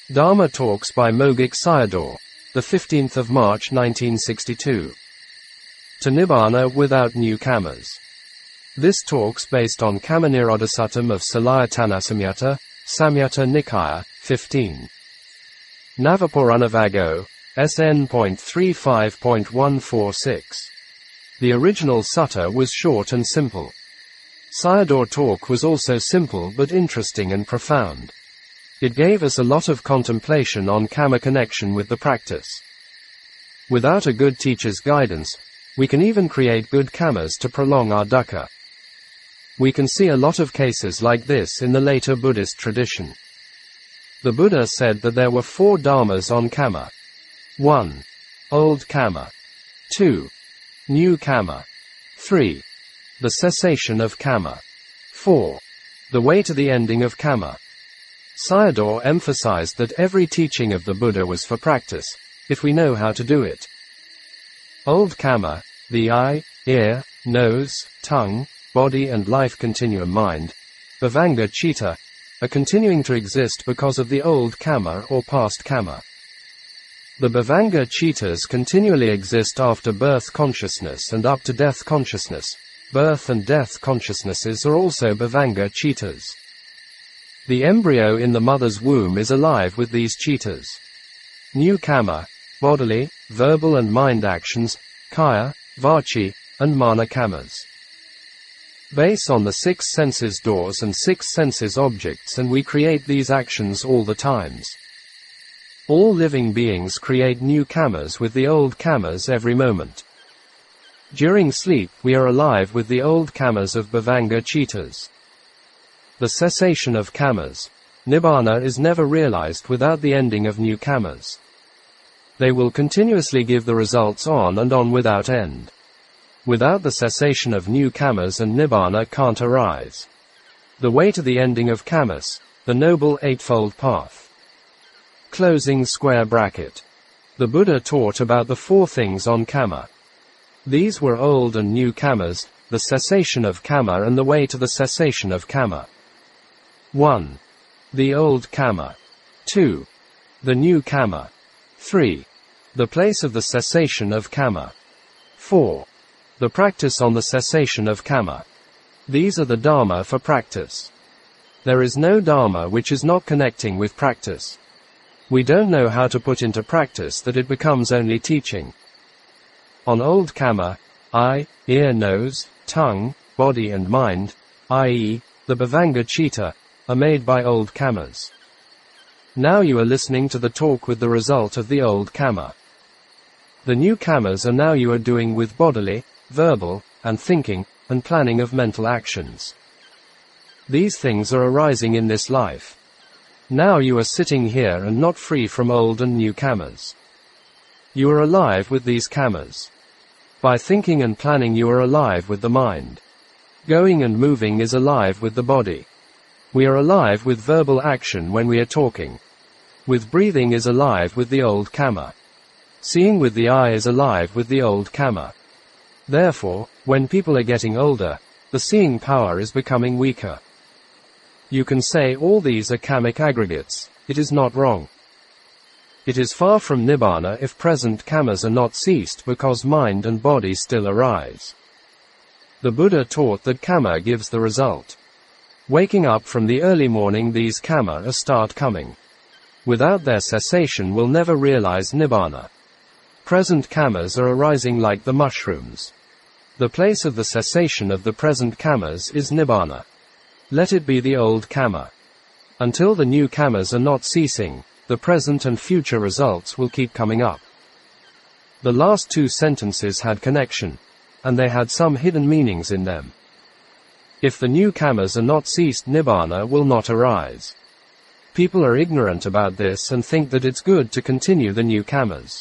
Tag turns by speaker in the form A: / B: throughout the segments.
A: Dharma Talks by Mogik Sayadaw, the 15th of March 1962. To Nibbana without new kamas. This talks based on Kamanirodhasuttam of Salayatana Samyutta, Samyutta Nikaya, 15. Navapuranavago, SN.35.146. The original sutta was short and simple. Sayadaw talk was also simple but interesting and profound. It gave us a lot of contemplation on kama connection with the practice. Without a good teacher's guidance, we can even create good kamas to prolong our dukkha. We can see a lot of cases like this in the later Buddhist tradition. The Buddha said that there were 4 dharmas on kama. 1. Old kama. 2. New kama. 3. The cessation of kama. 4. The way to the ending of kama. Sayadaw emphasized that every teaching of the Buddha was for practice, if we know how to do it. Old kama, the eye, ear, nose, tongue, body and life continuum mind, bhavanga citta, are continuing to exist because of the old kama or past kama. The bhavanga cittas continually exist after birth consciousness and up to death consciousness. Birth and death consciousnesses are also bhavanga cittas. The embryo in the mother's womb is alive with these cittas. New kama, bodily, verbal and mind actions, kaya, vachi, and mana kamas. Base on the 6 senses doors and 6 senses objects, and we create these actions all the times. All living beings create new kamas with the old kamas every moment. During sleep, we are alive with the old kamas of bhavanga cittas. The cessation of kamas, nibbana, is never realized without the ending of new kamas. They will continuously give the results on and on without end. Without the cessation of new kamas and nibbana can't arise. The way to the ending of kamas, the Noble Eightfold Path. Closing square bracket. The Buddha taught about the 4 things on kama. These were old and new kamas, the cessation of kama and the way to the cessation of kama. 1. The old kama. 2. The new kama. 3. The place of the cessation of kama. 4. The practice on the cessation of kama. These are the dharma for practice. There is no dharma which is not connecting with practice. We don't know how to put into practice that it becomes only teaching. On old kama, eye, ear, nose, tongue, body and mind, i.e., the bhavanga citta, are made by old kamas. Now you are listening to the talk with the result of the old kama. The new kamas are now you are doing with bodily, verbal, and thinking, and planning of mental actions. These things are arising in this life. Now you are sitting here and not free from old and new kamas. You are alive with these kamas. By thinking and planning you are alive with the mind. Going and moving is alive with the body. We are alive with verbal action when we are talking. With breathing is alive with the old kama. Seeing with the eye is alive with the old kama. Therefore, when people are getting older, the seeing power is becoming weaker. You can say all these are kamic aggregates. It is not wrong. It is far from nibbana if present kamas are not ceased because mind and body still arise. The Buddha taught that kama gives the result. Waking up from the early morning, these kama start coming. Without their cessation we'll never realize nibbana. Present kamas are arising like the mushrooms. The place of the cessation of the present kamas is nibbana. Let it be the old kama. Until the new kamas are not ceasing, the present and future results will keep coming up. The last 2 sentences had connection, and they had some hidden meanings in them. If the new kamas are not ceased, nibbana will not arise. People are ignorant about this and think that it's good to continue the new kamas.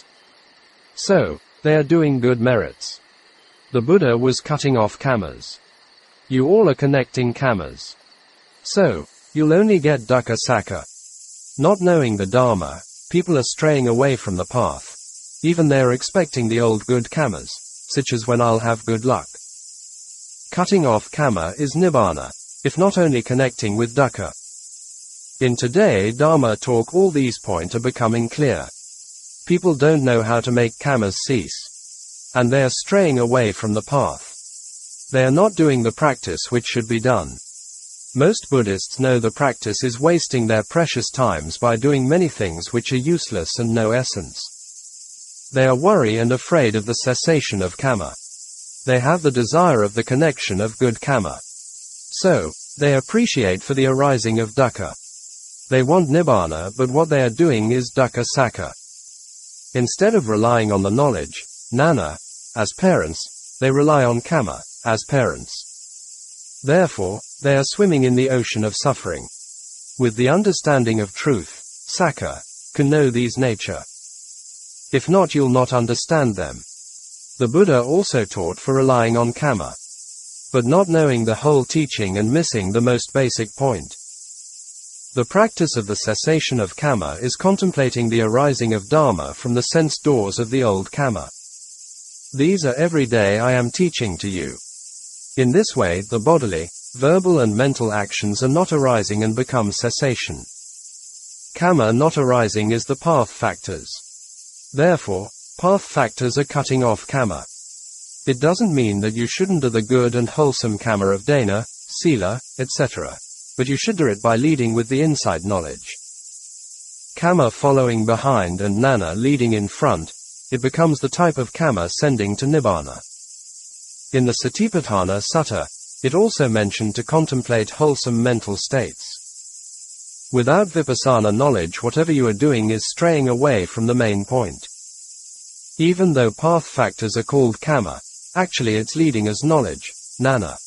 A: So, they are doing good merits. The Buddha was cutting off kamas. You all are connecting kamas. So, you'll only get dukkha sakka. Not knowing the dharma, people are straying away from the path. Even they are expecting the old good kamas, such as when I'll have good luck. Cutting off kama is nibbana, if not only connecting with dukkha. In today Dharma talk, all these points are becoming clear. People don't know how to make kamas cease. And they are straying away from the path. They are not doing the practice which should be done. Most Buddhists know the practice is wasting their precious times by doing many things which are useless and no essence. They are worried and afraid of the cessation of kama. They have the desire of the connection of good kama. So, they appreciate for the arising of dukkha. They want nibbana, but what they are doing is dukkha sakha. Instead of relying on the knowledge, gnana, as parents, they rely on kama, as parents. Therefore, they are swimming in the ocean of suffering. With the understanding of truth, sakha, can know these nature. If not, you'll not understand them. The Buddha also taught for relying on kama, but not knowing the whole teaching and missing the most basic point. The practice of the cessation of kama is contemplating the arising of dharma from the sense doors of the old kama. These are every day I am teaching to you. In this way, the bodily, verbal and mental actions are not arising and become cessation. Kama not arising is the path factors. Therefore, path factors are cutting off kama. It doesn't mean that you shouldn't do the good and wholesome kama of dana, sila, etc. But you should do it by leading with the inside knowledge. Kama following behind and gnana leading in front, it becomes the type of kama sending to nibbana. In the Satipatthana Sutta, it also mentioned to contemplate wholesome mental states. Without vipassana knowledge, whatever you are doing is straying away from the main point. Even though path factors are called kama, actually it's leading as knowledge, gnana.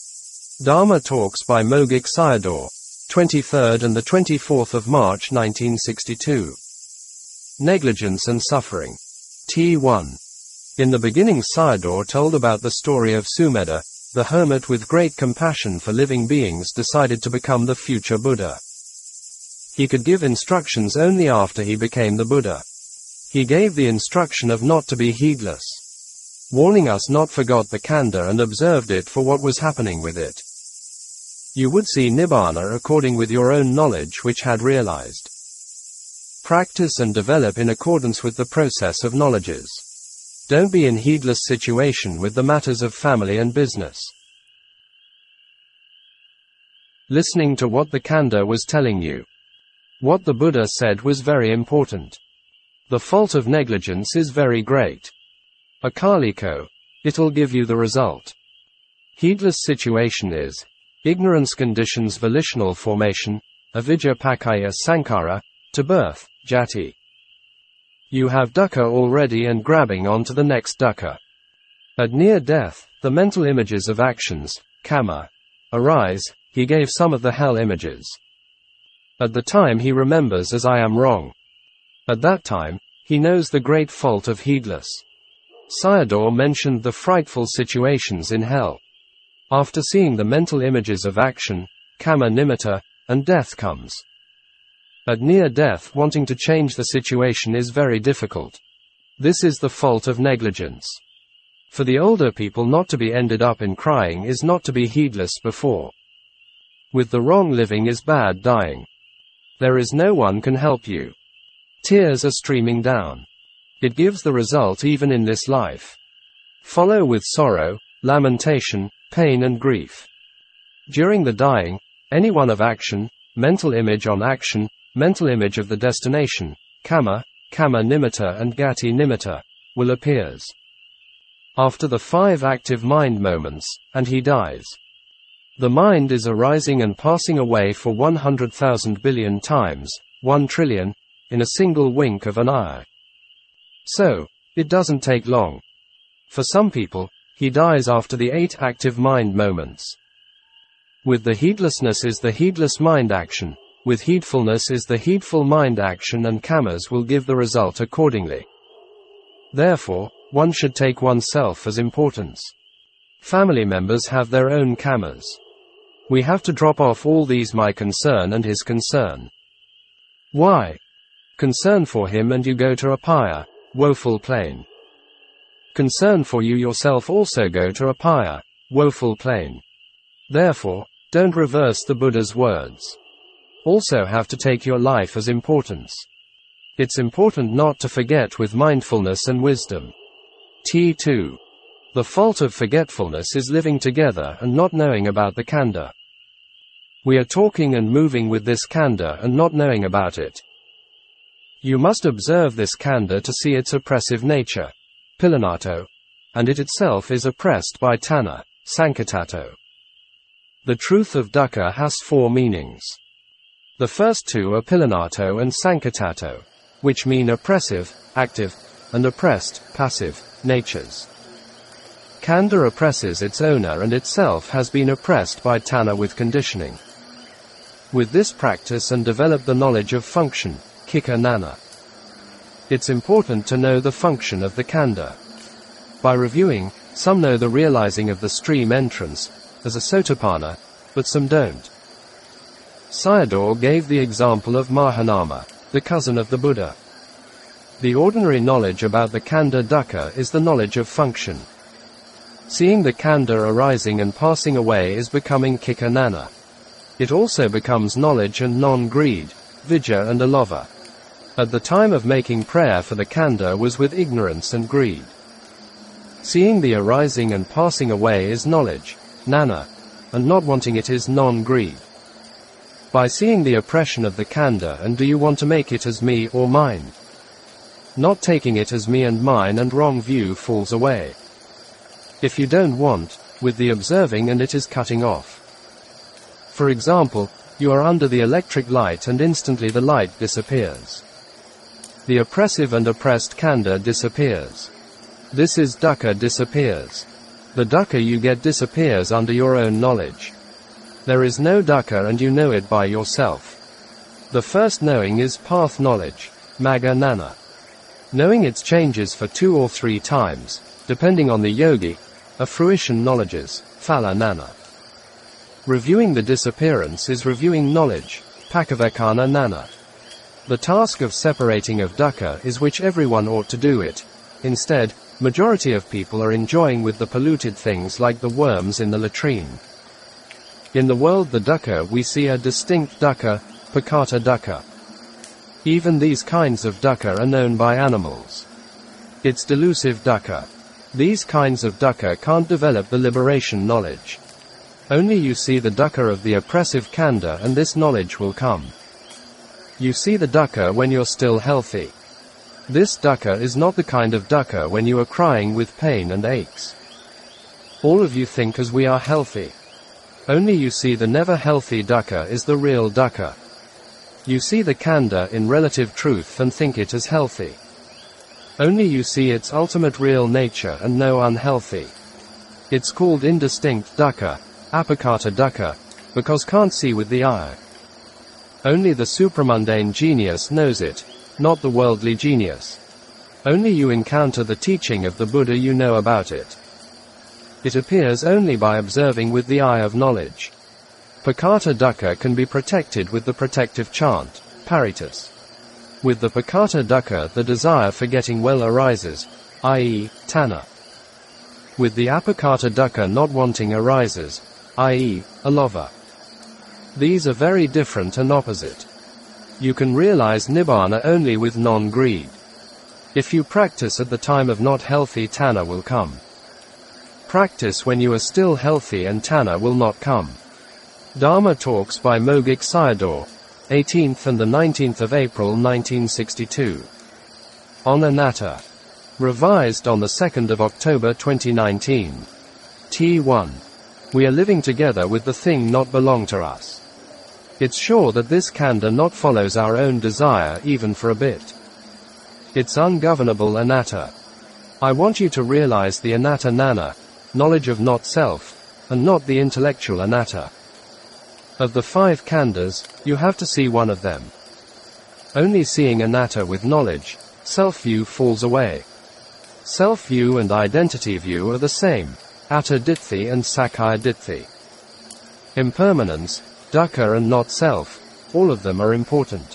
A: Dharma Talks by Mogik Sayadaw, 23rd and the 24th of March 1962. Negligence and Suffering. T1. In the beginning, Sayadaw told about the story of Sumedha, the hermit with great compassion for living beings decided to become the future Buddha. He could give instructions only after he became the Buddha. He gave the instruction of not to be heedless. Warning us not forgot the khandha and observed it for what was happening with it. You would see nibbana according with your own knowledge which had realized. Practice and develop in accordance with the process of knowledges. Don't be in heedless situation with the matters of family and business. Listening to what the khandha was telling you. What the Buddha said was very important. The fault of negligence is very great. Akaliko. It'll give you the result. Heedless situation is ignorance conditions volitional formation, avijja pakaya sankara, to birth, jati. You have dukkha already and grabbing onto the next dukkha. At near death, the mental images of actions, kama, arise. He gave some of the hell images. At the time he remembers as I am wrong. At that time, he knows the great fault of heedless. Sayadaw mentioned the frightful situations in hell. After seeing the mental images of action, kama nimitta, and death comes. At near death, wanting to change the situation is very difficult. This is the fault of negligence. For the older people not to be ended up in crying is not to be heedless before. With the wrong living is bad dying. There is no one can help you. Tears are streaming down. It gives the result even in this life. Follow with sorrow, lamentation, pain and grief. During the dying, any one of action, mental image on action, mental image of the destination, kama, kama nimitta and gati nimitta, will appears. After the 5 active mind moments, and he dies. The mind is arising and passing away for 100,000 billion times, 1 trillion, in a single wink of an eye. So, it doesn't take long. For some people, he dies after the 8 active mind moments. With the heedlessness is the heedless mind action, with heedfulness is the heedful mind action, and kamas will give the result accordingly. Therefore, one should take oneself as importance. Family members have their own kamas. We have to drop off all these my concern and his concern. Why? Concern for him and you go to apaya, woeful plain. Concern for you yourself also go to apaya, woeful plain. Therefore, don't reverse the Buddha's words. also have to take your life as importance. It's important not to forget with mindfulness and wisdom. T2. The fault of forgetfulness is living together and not knowing about the khandha. We are talking and moving with this khandha and not knowing about it. You must observe this khandha to see its oppressive nature, pilanato, and it itself is oppressed by tanha, sankatato. The truth of dukkha has four meanings. The first two are pilanato and sankatato, which mean oppressive, active, and oppressed, passive, natures. Khandha oppresses its owner and itself has been oppressed by tanha with conditioning. With this practice and develop the knowledge of function, kika nana. It's important to know the function of the khandha. By reviewing, some know the realizing of the stream entrance, as a sotapanna, but some don't. Sayadaw gave the example of Mahanama, the cousin of the Buddha. The ordinary knowledge about the khandha dukkha is the knowledge of function. Seeing the khandha arising and passing away is becoming kika nana. It also becomes knowledge and non-greed, vijja and alova. At the time of making prayer for the khandha was with ignorance and greed. Seeing the arising and passing away is knowledge, nana, and not wanting it is non-greed. By seeing the oppression of the khandha and do you want to make it as me or mine? Not taking it as me and mine and wrong view falls away. If you don't want, with the observing and it is cutting off. For example, you are under the electric light and instantly the light disappears. The oppressive and oppressed khandha disappears. This is dukkha disappears. The dukkha you get disappears under your own knowledge. There is no dukkha and you know it by yourself. The first knowing is path knowledge, magga nana. Knowing its changes for 2 or 3 times, depending on the yogi, are fruition knowledges, phala nana. Reviewing the disappearance is reviewing knowledge, pakavekana nana. The task of separating of dukkha is which everyone ought to do it. Instead, majority of people are enjoying with the polluted things like the worms in the latrine. In the world the dukkha we see a distinct dukkha, pakata dukkha. Even these kinds of dukkha are known by animals. It's delusive dukkha. These kinds of dukkha can't develop the liberation knowledge. Only you see the dukkha of the oppressive khandha and this knowledge will come. You see the dukkha when you're still healthy. This dukkha is not the kind of dukkha when you are crying with pain and aches. All of you think as we are healthy. Only you see the never healthy dukkha is the real dukkha. You see the khandha in relative truth and think it as healthy. Only you see its ultimate real nature and no unhealthy. It's called indistinct dukkha, apakata dukkha, because can't see with the eye. Only the supramundane genius knows it, not the worldly genius. Only you encounter the teaching of the Buddha you know about it. It appears only by observing with the eye of knowledge. Pakata dukkha can be protected with the protective chant, paritas. With the pakata dukkha the desire for getting well arises, i.e., tanha. With the apakata dukkha not wanting arises, i.e., alova. These are very different and opposite. You can realize nibbana only with non-greed. If you practice at the time of not healthy, tanha will come. Practice when you are still healthy and tanha will not come. Dharma Talks by Mogik Sayadaw, 18th and the 19th of April 1962. On Anatta. Revised on the 2nd of October 2019. T1. We are living together with the thing not belong to us. It's sure that this khandha not follows our own desire even for a bit. It's ungovernable anatta. I want you to realize the anatta nana, knowledge of not self, and not the intellectual anatta. Of the 5 khandhas, you have to see one of them. Only seeing anatta with knowledge, self-view falls away. Self-view and identity view are the same, atta ditthi and sakkaya ditthi. Impermanence, dukkha and not self, all of them are important.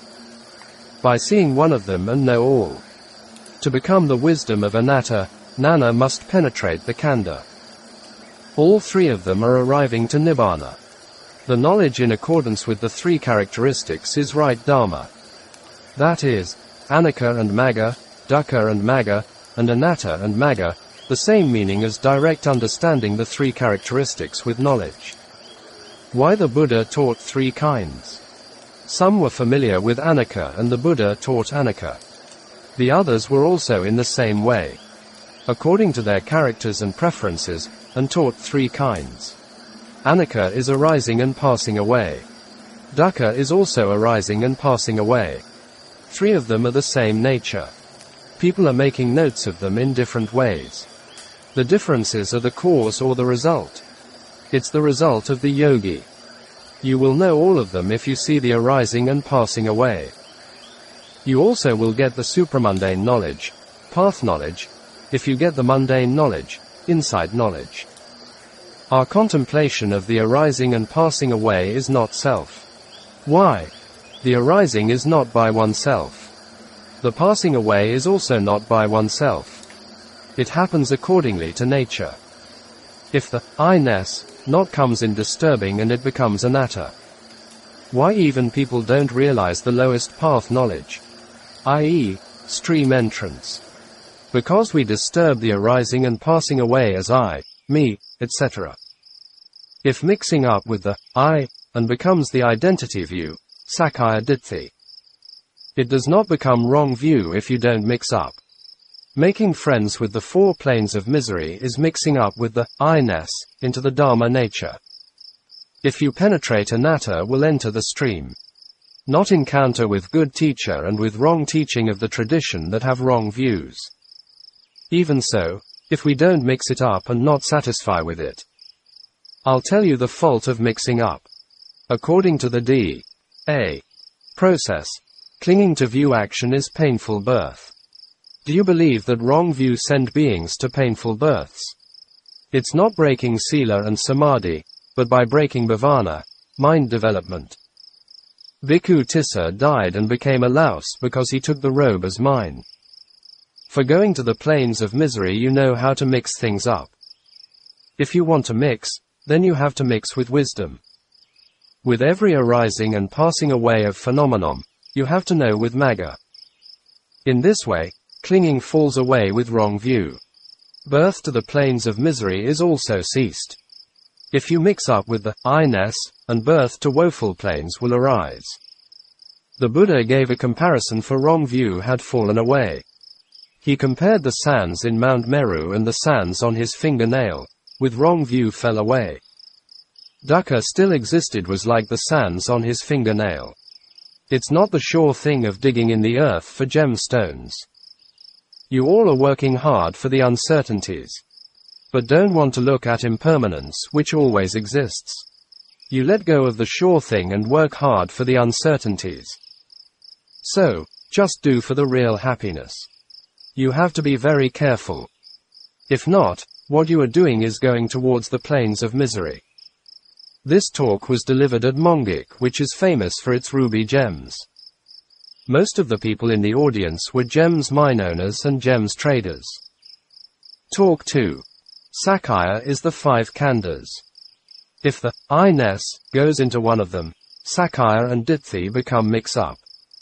A: By seeing one of them and know all. To become the wisdom of anatta, nana must penetrate the khandha. All 3 of them are arriving to nibbana. The knowledge in accordance with the three characteristics is right Dharma. That is, Anicca and Magga, Dukkha and Magga, and Anatta and Magga, the same meaning as direct understanding the three characteristics with knowledge. Why the Buddha taught three kinds? Some were familiar with Anicca and the Buddha taught Anicca. The others were also in the same way, according to their characters and preferences, and taught three kinds. Anicca is arising and passing away. Dukkha is also arising and passing away. Three of them are the same nature. People are making notes of them in different ways. The differences are the cause or the result. It's the result of the yogi. You will know all of them if you see the arising and passing away. You also will get the supramundane knowledge, path knowledge, if you get the mundane knowledge, insight knowledge. Our contemplation of the arising and passing away is not self. Why? The arising is not by oneself. The passing away is also not by oneself. It happens accordingly to nature. If the I-ness not comes in disturbing and it becomes anatta. Why even people don't realize the lowest path knowledge, i.e., stream entrance? Because we disturb the arising and passing away as I, me, etc. If mixing up with the I, and becomes the identity view, Sakkaya Ditthi. It does not become wrong view if you don't mix up. Making friends with the four planes of misery is mixing up with the I-ness into the Dharma nature. If you penetrate anatta will enter the stream. Not encounter with good teacher and with wrong teaching of the tradition that have wrong views. Even so, if we don't mix it up and not satisfy with it. I'll tell you the fault of mixing up. According to the D.A. process, clinging to view action is painful birth. Do you believe that wrong view send beings to painful births? It's not breaking sila and samadhi, but by breaking bhavana, mind development. Bhikkhu Tissa died and became a louse because he took the robe as mine. For going to the planes of misery you know how to mix things up. If you want to mix, then you have to mix with wisdom. With every arising and passing away of phenomenon, you have to know with Magga. In this way, clinging falls away with wrong view. Birth to the planes of misery is also ceased. If you mix up with the I-ness, and birth to woeful planes will arise. The Buddha gave a comparison for wrong view had fallen away. He compared the sands in Mount Meru and the sands on his fingernail, with wrong view fell away. Dukkha still existed was like the sands on his fingernail. It's not the sure thing of digging in the earth for gemstones. You all are working hard for the uncertainties. But don't want to look at impermanence which always exists. You let go of the sure thing and work hard for the uncertainties. So, just do for the real happiness. You have to be very careful. If not, what you are doing is going towards the planes of misery. This talk was delivered at Mongik, which is famous for its ruby gems. Most of the people in the audience were gems mine owners and gems traders. Talk 2. Sakkaya is the 5 khandhas. If the I-ness goes into one of them, Sakkaya and Ditthi become mix up.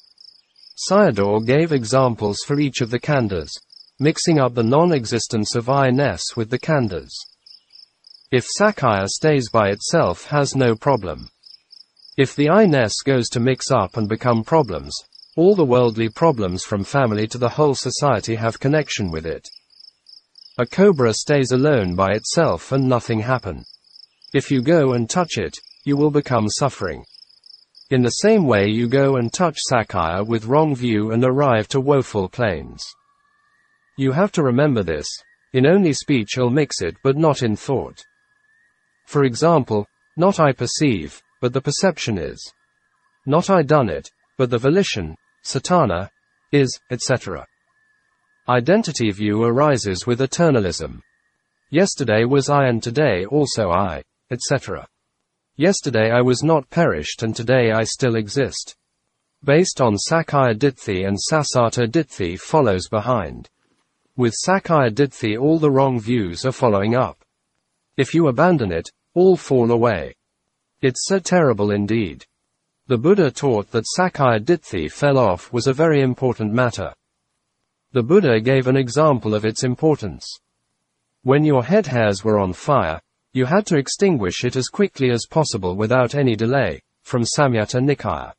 A: Sayadaw gave examples for each of the khandhas, mixing up the non-existence of I-ness with the khandhas. If Sakkaya stays by itself has no problem. If the I-ness goes to mix up and become problems, all the worldly problems from family to the whole society have connection with it. A cobra stays alone by itself and nothing happen. If you go and touch it, you will become suffering. In the same way you go and touch Sakkaya with wrong view and arrive to woeful planes. You have to remember this. In only speech I'll mix it but not in thought. For example, not I perceive, but the perception is. Not I done it, but the volition, satana, is, etc. Identity view arises with eternalism. Yesterday was I and today also I, etc. Yesterday I was not perished and today I still exist. Based on Sakkaya Ditthi and Sassata Ditthi follows behind. With Sakkaya Ditthi all the wrong views are following up. If you abandon it, all fall away. It's so terrible indeed. The Buddha taught that Sakaya Ditti fell off was a very important matter. The Buddha gave an example of its importance. When your head hairs were on fire, you had to extinguish it as quickly as possible without any delay, from Samyutta Nikaya.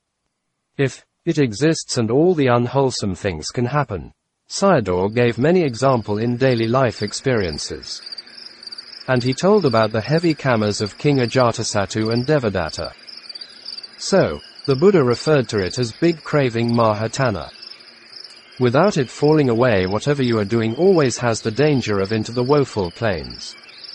A: If it exists and all the unwholesome things can happen, Sayadaw gave many examples in daily life experiences. And he told about the heavy kamas of King Ajatasattu and Devadatta. So, the Buddha referred to it as big craving Mahatana. Without it falling away, whatever you are doing always has the danger of into the woeful plains.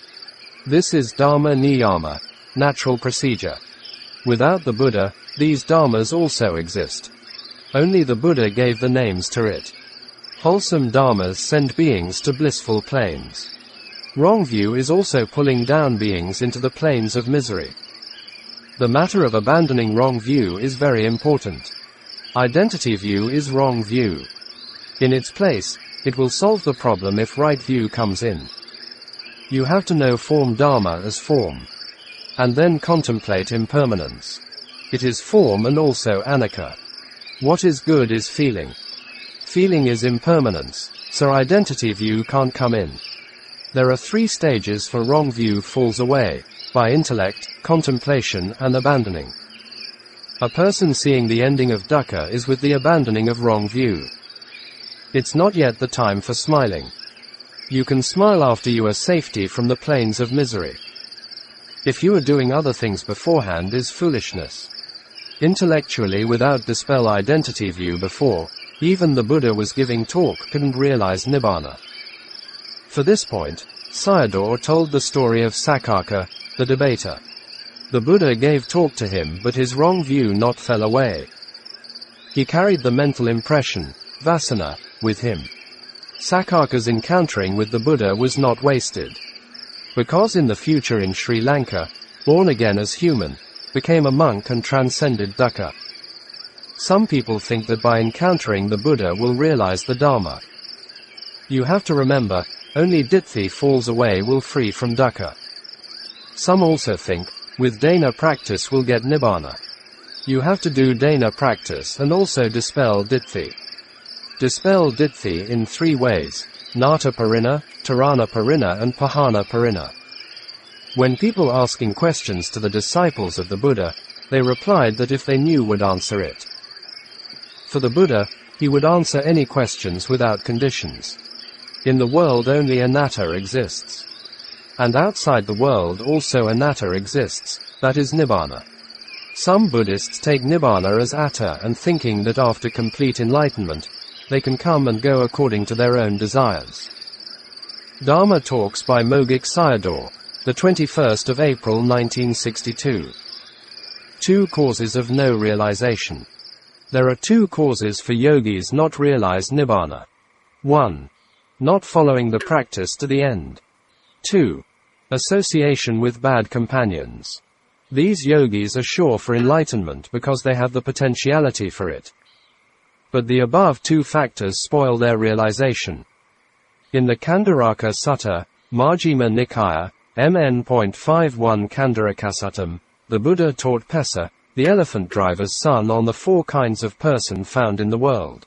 A: This is Dharma Niyama, natural procedure. Without the Buddha, these dharmas also exist. Only the Buddha gave the names to it. Wholesome dharmas send beings to blissful plains. Wrong view is also pulling down beings into the plains of misery. The matter of abandoning wrong view is very important. Identity view is wrong view. In its place, it will solve the problem if right view comes in. You have to know form dharma as form. And then contemplate impermanence. It is form and also anicca. What is good is feeling. Feeling is impermanence, so identity view can't come in. There are 3 stages for wrong view falls away, by intellect, contemplation and abandoning. A person seeing the ending of dukkha is with the abandoning of wrong view. It's not yet the time for smiling. You can smile after you are safety from the plains of misery. If you are doing other things beforehand is foolishness. Intellectually without dispel identity view before, even the Buddha was giving talk couldn't realize Nibbana. For this point, Sayadaw told the story of Saccaka, the debater. The Buddha gave talk to him but his wrong view not fell away. He carried the mental impression, vasana, with him. Saccaka's encountering with the Buddha was not wasted. Because in the future in Sri Lanka, born again as human, became a monk and transcended dukkha. Some people think that by encountering the Buddha will realize the Dharma. You have to remember, only Ditti falls away will free from dukkha. Some also think, with dana practice will get Nibbana. You have to do dana practice and also dispel Ditti. Dispel Ditti in 3 ways, Nata Parina, Tarana Parina and Pahana Parina. When people asking questions to the disciples of the Buddha, they replied that if they knew would answer it. For the Buddha, he would answer any questions without conditions. In the world only anatta exists. And outside the world also anatta exists, that is Nibbana. Some Buddhists take Nibbana as atta and thinking that after complete enlightenment, they can come and go according to their own desires. Dharma Talks by Mogik Sayadaw, the 21st of April 1962. 2 causes of no realization. There are 2 causes for yogis not realize Nibbana. 1. Not following the practice to the end. 2. Association with bad companions. These yogis are sure for enlightenment because they have the potentiality for it. But the above 2 factors spoil their realization. In the Kandaraka Sutta, Majjhima Nikaya, MN.51 Kandarakasuttam, the Buddha taught Pessa, the elephant driver's son, on the 4 kinds of person found in the world.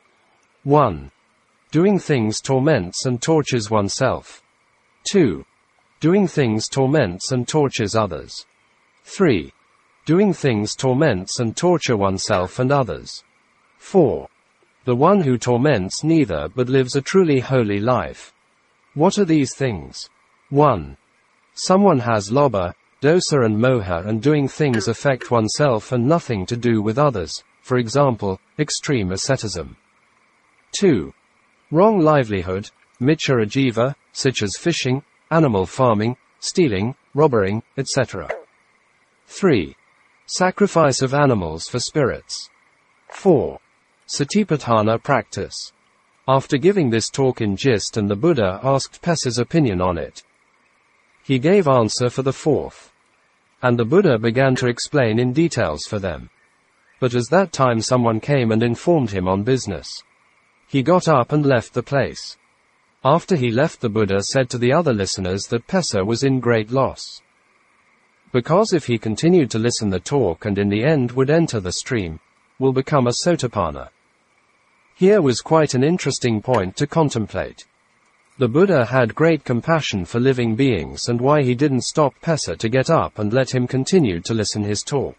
A: 1. Doing things torments and tortures oneself. 2. Doing things torments and tortures others. 3. Doing things torments and torture oneself and others. 4. The one who torments neither but lives a truly holy life. What are these things? 1. Someone has lobha, dosa and moha and doing things affect oneself and nothing to do with others, for example, extreme asceticism. 2. Wrong livelihood, miccha ajiva, such as fishing, animal farming, stealing, robbering, etc. 3. Sacrifice of animals for spirits. 4. Satipatthana practice. After giving this talk in gist and the Buddha asked Pessa's opinion on it. He gave answer for the 4th. And the Buddha began to explain in details for them. But as that time someone came and informed him on business. He got up and left the place. After he left the Buddha said to the other listeners that Pessa was in great loss. Because if he continued to listen the talk and in the end would enter the stream, will become a Sotapanna. Here was quite an interesting point to contemplate. The Buddha had great compassion for living beings and why he didn't stop Pessa to get up and let him continue to listen his talk.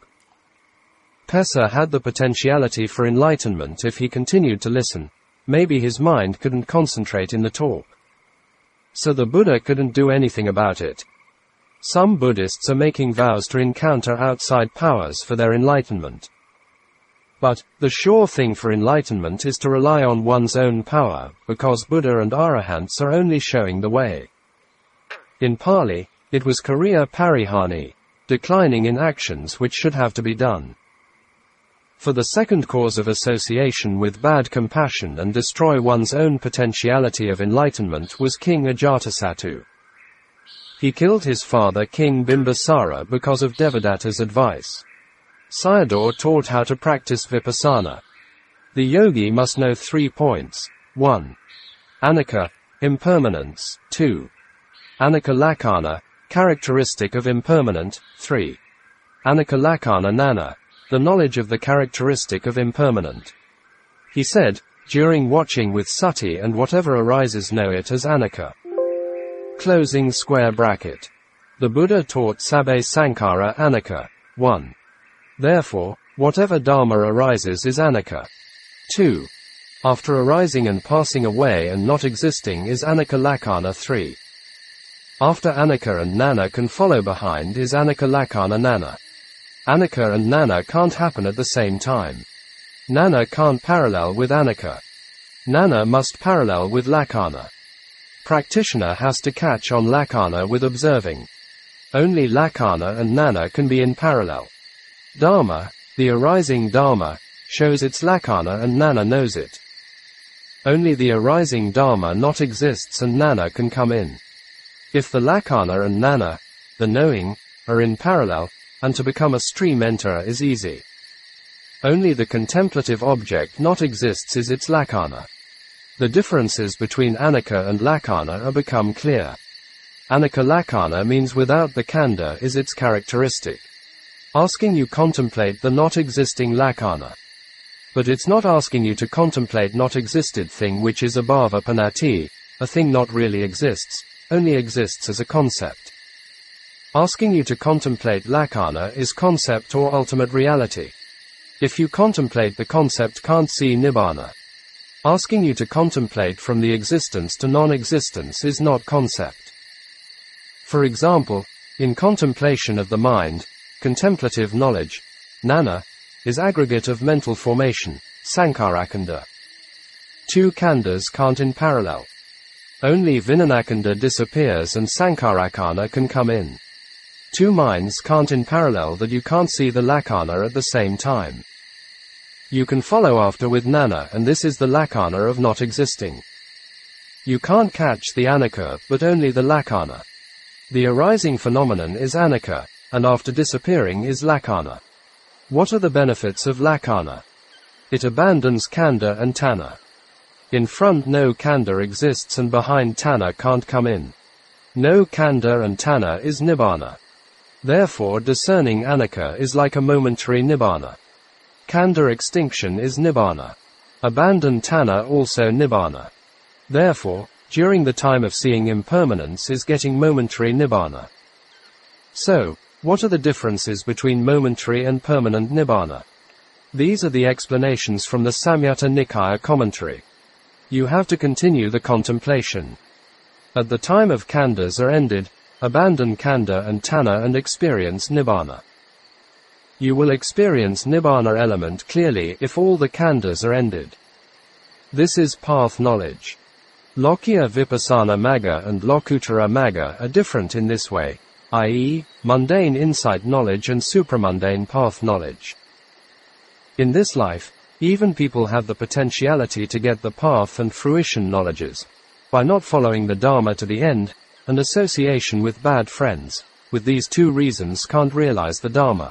A: Pessa had the potentiality for enlightenment if he continued to listen. Maybe his mind couldn't concentrate in the talk. So the Buddha couldn't do anything about it. Some Buddhists are making vows to encounter outside powers for their enlightenment. But, the sure thing for enlightenment is to rely on one's own power, because Buddha and Arahants are only showing the way. In Pali, it was Kariya Parihani, declining in actions which should have to be done. For the second cause of association with bad compassion and destroy one's own potentiality of enlightenment was King Ajatasattu. He killed his father King Bimbisara because of Devadatta's advice. Sayadaw taught how to practice vipassana. The yogi must know 3 points. 1. Anicca, impermanence. 2. Anicca Lakkhana, characteristic of impermanent. 3. Anicca Lakkhana Nana, the knowledge of the characteristic of impermanent. He said, during watching with sati and whatever arises know it as anicca. Closing square bracket. The Buddha taught Sabbe Sankhara Anicca. 1. Therefore, whatever dharma arises is anicca. 2. After arising and passing away and not existing is anicca Lakkhana. 3. After anicca and nana can follow behind is anicca Lakkhana Nana. Anicca and nana can't happen at the same time. Nana can't parallel with anicca. Nana must parallel with Lakkhana. Practitioner has to catch on Lakkhana with observing. Only Lakkhana and nana can be in parallel. Dharma, the arising Dharma, shows its Lakkhana and nana knows it. Only the arising Dharma not exists and nana can come in. If the Lakkhana and nana, the knowing, are in parallel, and to become a stream enter is easy. Only the contemplative object not exists is its Lakkhana. The differences between anicca and Lakkhana are become clear. Anicca Lakkhana means without the khandha is its characteristic. Asking you contemplate the not existing Lakkhana. But it's not asking you to contemplate not existed thing which is abhava panati, a thing not really exists, only exists as a concept. Asking you to contemplate Lakkhana is concept or ultimate reality. If you contemplate the concept can't see Nibbana. Asking you to contemplate from the existence to non-existence is not concept. For example, in contemplation of the mind, contemplative knowledge, nana, is aggregate of mental formation, sankharakanda. 2 khandhas can't in parallel. Only Vinanakanda disappears and Sankharakana can come in. 2 minds can't in parallel that you can't see the Lakkhana at the same time. You can follow after with Nana and this is the Lakkhana of not existing. You can't catch the Anicca but only the Lakkhana. The arising phenomenon is Anicca, and after disappearing is Lakkhana. What are the benefits of Lakkhana? It abandons Khandha and Tanha. In front no Khandha exists and behind Tanha can't come in. No Khandha and Tanha is Nibbana. Therefore discerning Anicca is like a momentary Nibbana. Khandha extinction is Nibbana. Abandoned Tanha also Nibbana. Therefore, during the time of seeing impermanence is getting momentary Nibbana. So, what are the differences between momentary and permanent Nibbana? These are the explanations from the Samyutta Nikaya commentary. You have to continue the contemplation. At the time of Khandhas are ended, abandon Khandha and Tanha and experience Nibbana. You will experience Nibbana element clearly if all the Khandhas are ended. This is path knowledge. Lokiya Vipassana Magga and Lokuttara Magga are different in this way, i.e., mundane insight knowledge and supramundane path knowledge. In this life, even people have the potentiality to get the path and fruition knowledges, by not following the Dharma to the end, and association with bad friends, with these 2 reasons can't realize the Dharma.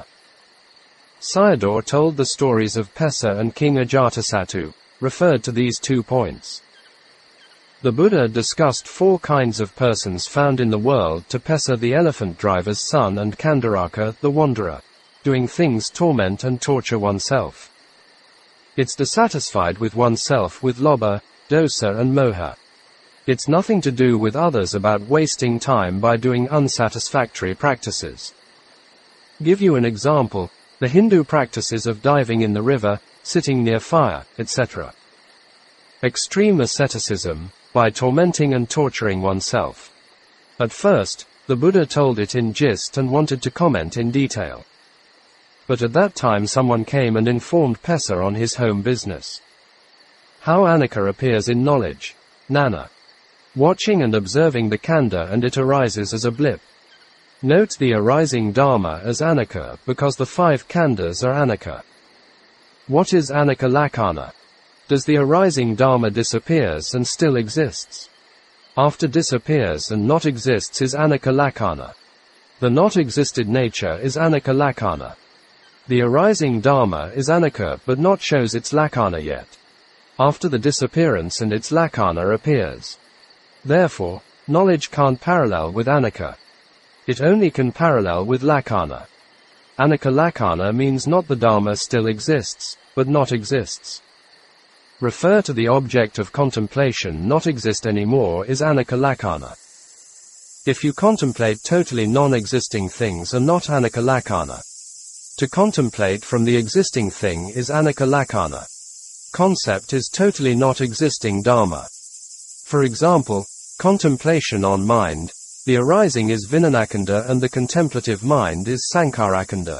A: Sayadaw told the stories of Pessa and King Ajatasattu, referred to these 2 points. The Buddha discussed 4 kinds of persons found in the world: Tapesa the elephant driver's son and Kandaraka the wanderer, doing things torment and torture oneself. It's dissatisfied with oneself with lobha, dosa and moha. It's nothing to do with others about wasting time by doing unsatisfactory practices. Give you an example: the Hindu practices of diving in the river, sitting near fire, etc. Extreme asceticism, by tormenting and torturing oneself. At first, the Buddha told it in gist and wanted to comment in detail. But at that time someone came and informed Pesa on his home business. How anicca appears in knowledge. Nana. Watching and observing the khandha and it arises as a blip. Note the arising dharma as anicca because the 5 khandhas are anicca. What is anicca lakkhana? Does the arising dharma disappears and still exists? After disappears and not exists is anicca lakkhana. The not existed nature is anicca lakkhana. The arising dharma is anicca but not shows its lakkhana yet. After the disappearance and its lakkhana appears. Therefore, knowledge can't parallel with anicca. It only can parallel with lakkhana. Anicca lakkhana means not the dharma still exists, but not exists. Refer to the object of contemplation not exist anymore is anicca lakkhana. If you contemplate totally non-existing things are not anicca lakkhana. To contemplate from the existing thing is anicca lakkhana. Concept is totally not existing dharma. For example, contemplation on mind, the arising is vinanakanda and the contemplative mind is sankharakanda.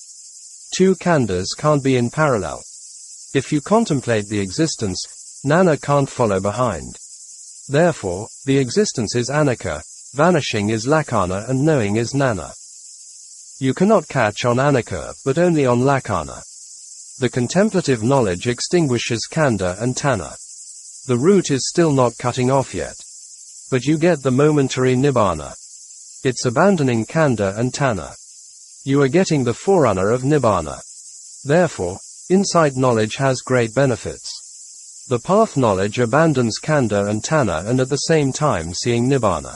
A: 2 khandhas can't be in parallel. If you contemplate the existence, nana can't follow behind. Therefore, the existence is anicca, vanishing is lakkhana and knowing is nana. You cannot catch on anicca but only on lakkhana. The contemplative knowledge extinguishes khandha and tanha. The root is still not cutting off yet. But you get the momentary nibbana. It's abandoning khandha and tanha. You are getting the forerunner of nibbana. Therefore, insight knowledge has great benefits. The path knowledge abandons khandha and tanha and at the same time seeing nibbana.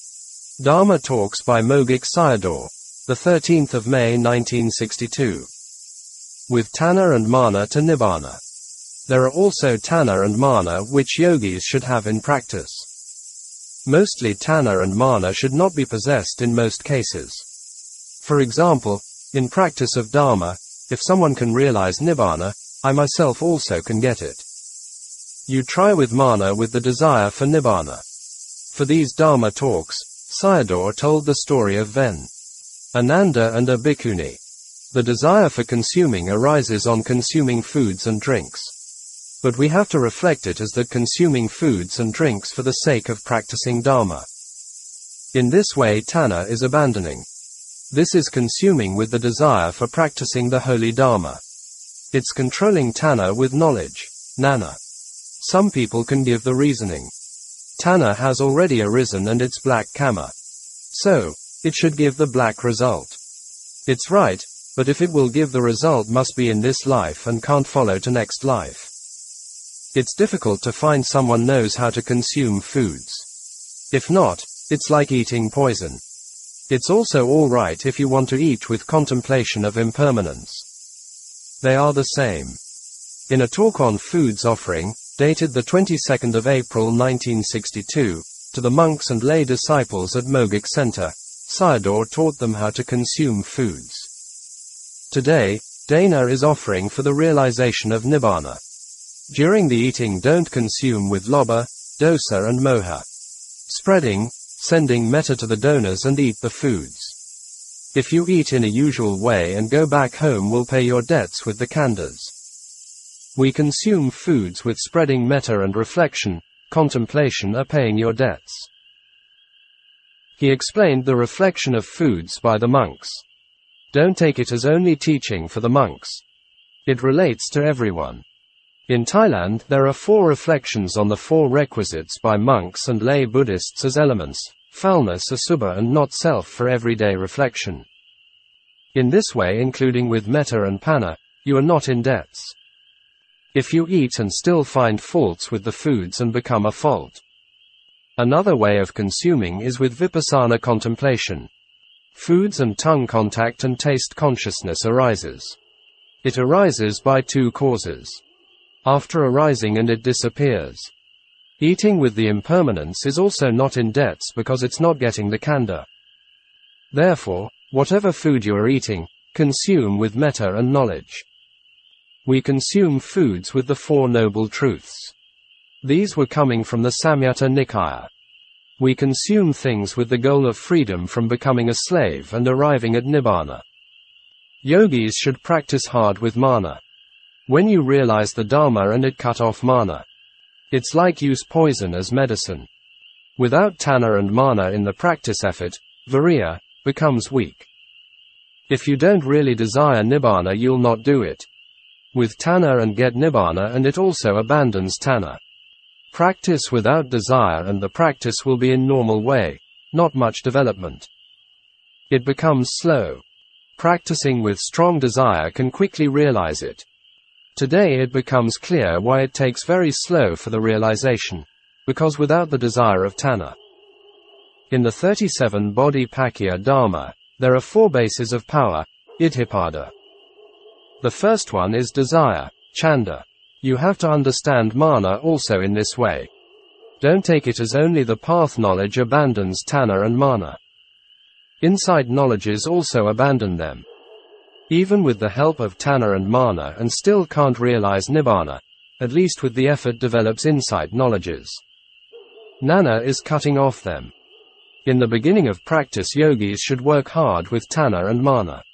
A: Dharma Talks by Mogik Sayadaw, the 13th of May 1962. With tanha and mana to nibbana. There are also tanha and mana which yogis should have in practice. Mostly tanha and mana should not be possessed in most cases. For example, in practice of dharma, if someone can realize nibbana, I myself also can get it. You try with mana with the desire for nibbana. For these dharma talks, Sayadaw told the story of Ven. Ananda and a bhikkhuni. The desire for consuming arises on consuming foods and drinks. But we have to reflect it as that consuming foods and drinks for the sake of practicing dharma. In this way tanha is abandoning. This is consuming with the desire for practicing the holy dharma. It's controlling tanha with knowledge, nana. Some people can give the reasoning. Tanha has already arisen and it's black kama. So, it should give the black result. It's right, but if it will give the result must be in this life and can't follow to next life. It's difficult to find someone knows how to consume foods. If not, it's like eating poison. It's also all right if you want to eat with contemplation of impermanence. They are the same. In a talk on foods offering, dated the 22nd of April 1962, to the monks and lay disciples at Mogik Center, Sayadaw taught them how to consume foods. Today, dana is offering for the realization of nibbana. During the eating don't consume with lobha, dosa and moha. Spreading, sending metta to the donors and eat the foods. If you eat in a usual way and go back home will pay your debts with the khandhas. We consume foods with spreading metta and reflection, contemplation are paying your debts. He explained the reflection of foods by the monks. Don't take it as only teaching for the monks. It relates to everyone. In Thailand there are 4 reflections on the 4 requisites by monks and lay Buddhists as elements, foulness, asubha and not self for everyday reflection. In this way, including with metta and panna, you are not in debts. If you eat and still find faults with the foods and become a fault, Another way of consuming is with vipassana contemplation. Foods and tongue contact and taste consciousness arises. It arises by two causes. After arising and it disappears. Eating with the impermanence is also not in debts because it's not getting the khandha. Therefore, whatever food you are eating, consume with metta and knowledge. We consume foods with the Four Noble Truths. These were coming from the Samyutta Nikaya. We consume things with the goal of freedom from becoming a slave and arriving at Nibbana. Yogis should practice hard with mana. When you realize the Dharma and it cut off mana. It's like use poison as medicine. Without tanha and mana in the practice effort, viriya becomes weak. If you don't really desire Nibbana, you'll not do it. With tanha and get Nibbana, and it also abandons tanha. Practice without desire and the practice will be in normal way, not much development. It becomes slow. Practicing with strong desire can quickly realize it. Today it becomes clear why it takes very slow for the realization, because without the desire of tanha. In the 37 Bodhipakkhya Dharma, there are 4 bases of power, Iddhipada. The first one is desire, chanda. You have to understand mana also in this way. Don't take it as only the path knowledge abandons tanha and mana. Insight knowledges also abandon them. Even with the help of tanha and mana and still can't realize Nibbana, at least with the effort develops insight knowledges. Jnana is cutting off them. In the beginning of practice, yogis should work hard with tanha and mana.